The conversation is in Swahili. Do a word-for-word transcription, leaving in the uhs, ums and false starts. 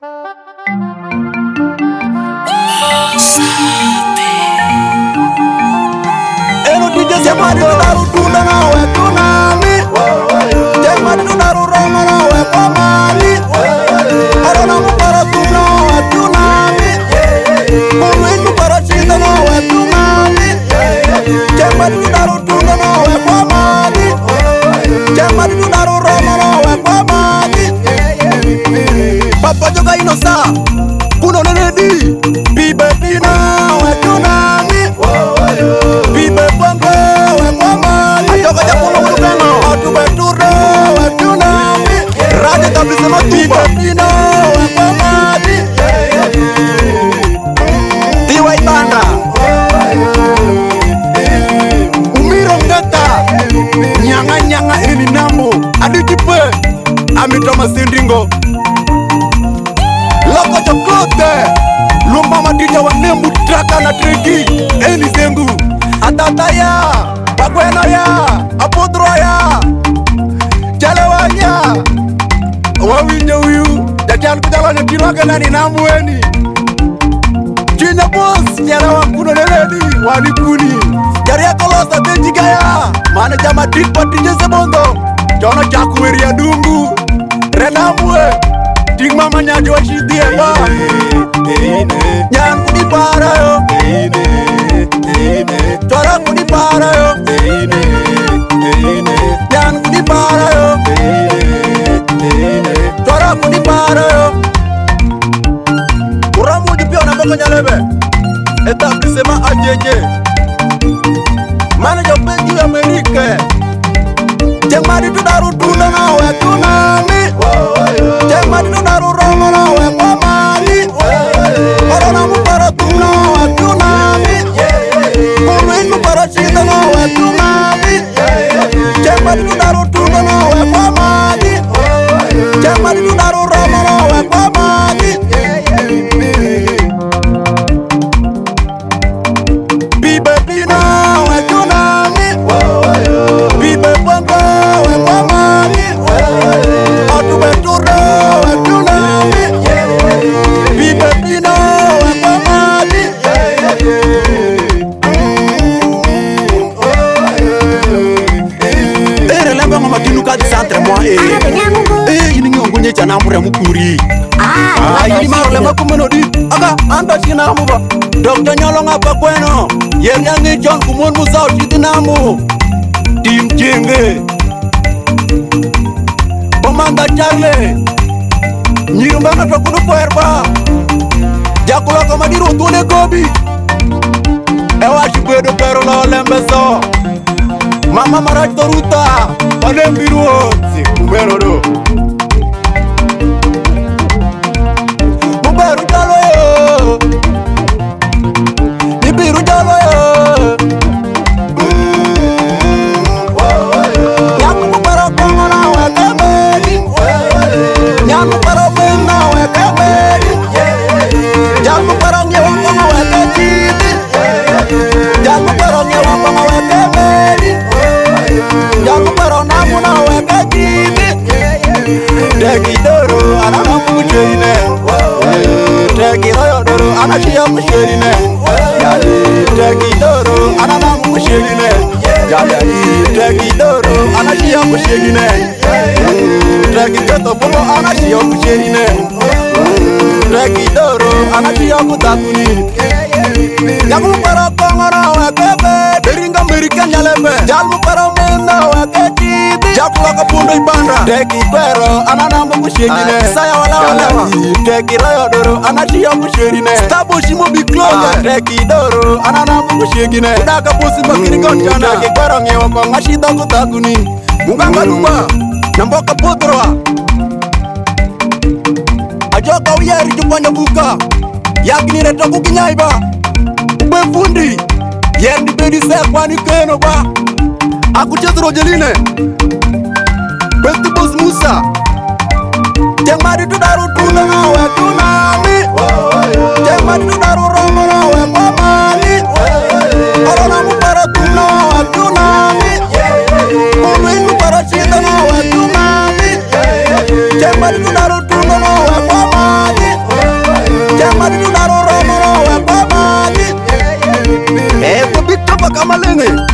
Eno D J Semari daru tunda na we tunami. Semari daru roma na we komali. Arona mu para tuna we tunami. Mulu para chita na we tunami. Semari daru tunda na we komali. Semari daru roma na we komali. Papa joka inosa kuno nenedi. Bibe pina we tunami. Bibe bongo we komali. Ajoka jakuno mulukano. Atu beture we tunami. Raja kabisa no bibe pina we komali. Tiwa ibanda. Umiro ngata. Nyanga nyanga ini nambo. Adikipe. Amitoma sindingo. Loko chokote. Lumba matija wa nembu traka na treki. Eni zengu Atata ya Bakwena ya Apodro ya Chalewa ya Wawinye uyu Jatian kujala na tiroke na ninamu eni China boss Nyara wakuno leleni Wanikuni Jaria kolosa tenjika ya Mane jama tikpa tinje sebondo Jono chakuweri ya dungu Renamwe Ting mama nyaji wa shidi eba Nyan kuni para yo Chora kuni para yo Nyan kuni para yo Chora kuni para yo Uramu jipio na boko nyalebe Eta kisema ajeje Mane jopenji Amerike Jemari tu daru tuna na we tunami Jemari tu daru roma na we komali Corona mu para tuna we tunami Mulu mu para chita na we tunami Jemari tu daru tuna na we komali Jemari tu daru roma na we komali Bibe pina we tunami Bibe bongo we komali Atu beture we tunami Bibe pina we komali Ere lemba ngoma kinuka di santre mwa e Eh ini ngongo nye chana mure mukuri Ah ini maro lemba kumeno di Aga anda china muba Dokta nyolo ngapa kweno Yer nyangi chon kumon musao chiti namu Tim jenge Komanda Charlie Nyirumba na fakunu poerba Jakula kama diru tune gobi Ewa shikwedo pero lo lembeso Mama maraj toruta Pane mbiru si kumero do Muberu jalo yo Nibiru jalo yo Nyamu para kongona wekemeli Nyamu para wena wekemeli Nyamu para nyewa konga wekechiti Nyamu para nyewa konga wekemeli Nyamu para namuna wekechiti Degi doro anana mkucherine Degi royo doro anashia mkucherine Degi doro anana mkucherine Degi doro anashia mkucherine Degi keto polo anashia mkucherine Degi doro anashia kutakuni Nyamu para kongona wekebe Deringa merika nyaleme Jalmu para menda wekechibi Jakula kapundo ibanda Degi pero anana mkucherine Saya wala wala Degi royo doro anashia mkucherine Stabo shimo bikloge Degi doro anana mkucherine Kudaka pusi bakiri konjana Degi pero nyewa kwa ngashida kutakuni Munganga lumba Namboka putrwa Ajoka uyeri jupanya buka Yakini reto kukinyaiba Ube fundi Yendi bedi sekwani keno ba Akuchetu rojeline Besti bos Musa Jemari tu daru tuna na we tunami Jemari tu daru roma na we komali Corona mu para tuna we tunami Mulu mu para chita na we tunami Jemari tu daru tuna na we komali Kamalenge